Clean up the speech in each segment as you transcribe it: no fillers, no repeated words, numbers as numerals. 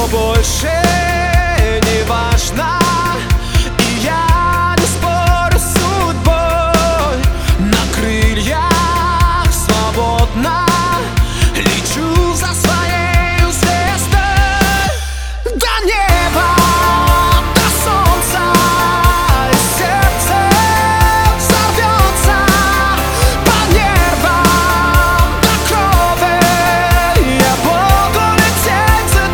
больше не важно. И я не спорю с судьбой, на крыльях свободно лечу за своей звездой. До неба, до солнца, и сердце взорвется по нервам до крови. Я буду лететь за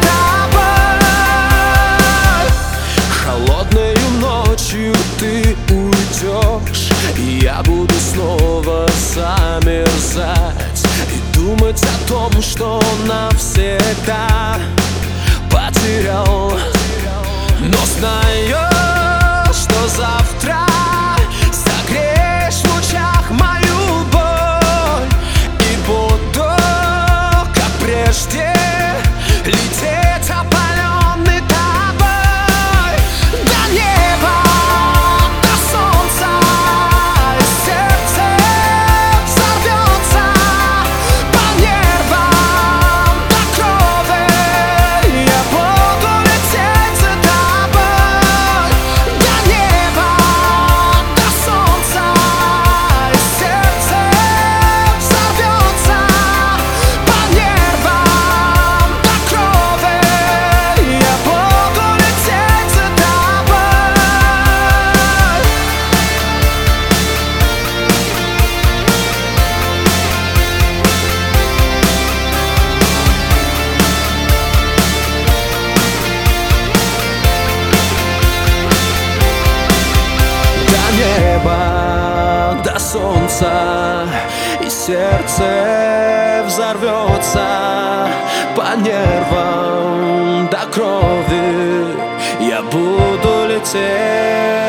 тобой. Холодною ночью ты уйдешь, и я буду снова замерзать и думать о том, что навсегда потерял. Но знаю, что завтра согреешь в лучах мою боль, и буду, как прежде, лететь опаленный тобой. До неба, до солнца, и сердце взорвется по нервам до крови. Я буду лететь за тобой. До неба, до солнца, и сердце взорвется по нервам до крови. Я буду лететь за тобой. До неба, до солнца, и сердце взорвется по нервам до крови. Я буду лететь